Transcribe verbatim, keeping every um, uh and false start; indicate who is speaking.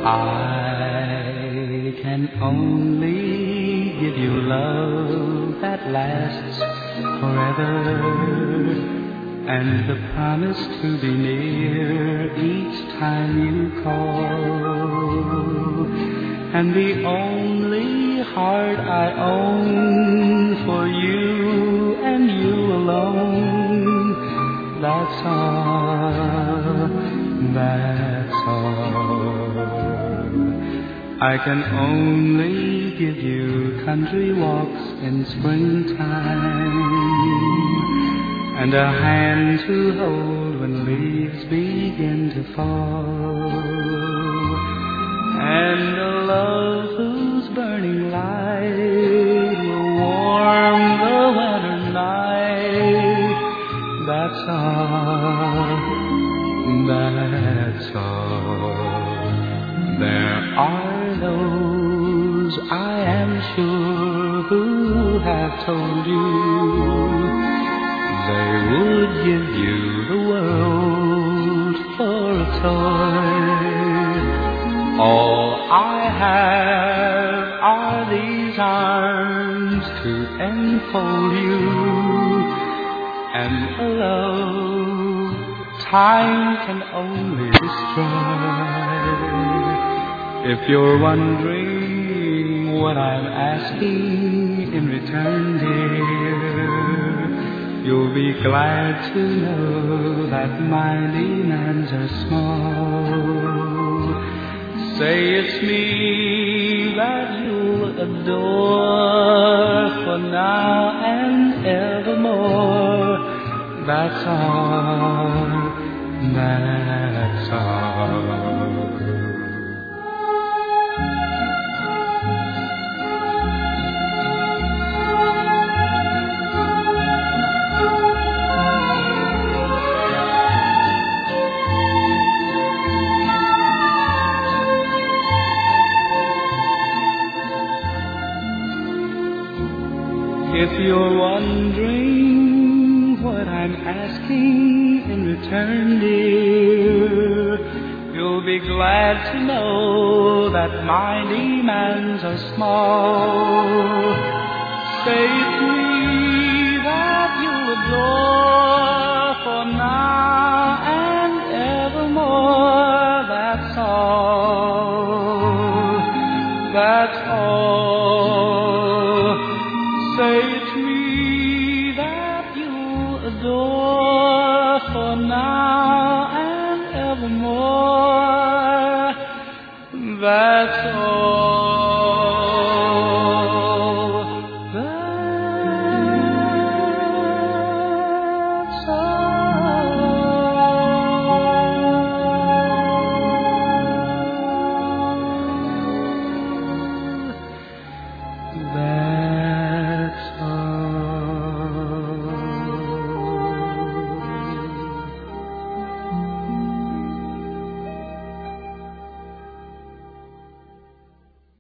Speaker 1: I can only give you love that lasts forever, and the promise to be near each time you call, and the only heart I own for you and you alone. That's all, that's all. I can only give you country walks in springtime, and a hand to hold when leaves begin to fall, and a love whose burning light will warm the winter night. That's all, that's all. There are those, I am sure, who have told you they would give you the world for a toy. All I have are these arms to enfold you, and a love time can only destroy. If you're wondering what I'm asking in return, dear, you'll be glad to know that my demands are small. Say it's me that you'll adore for now and evermore. That's all, that's all. If you're wondering what I'm asking in return, dear, you'll be glad to know that my demands are small. Say to me that you'll adore for now and evermore. That's all, that's all. Say to me that you'll adore for now and evermore. That's all.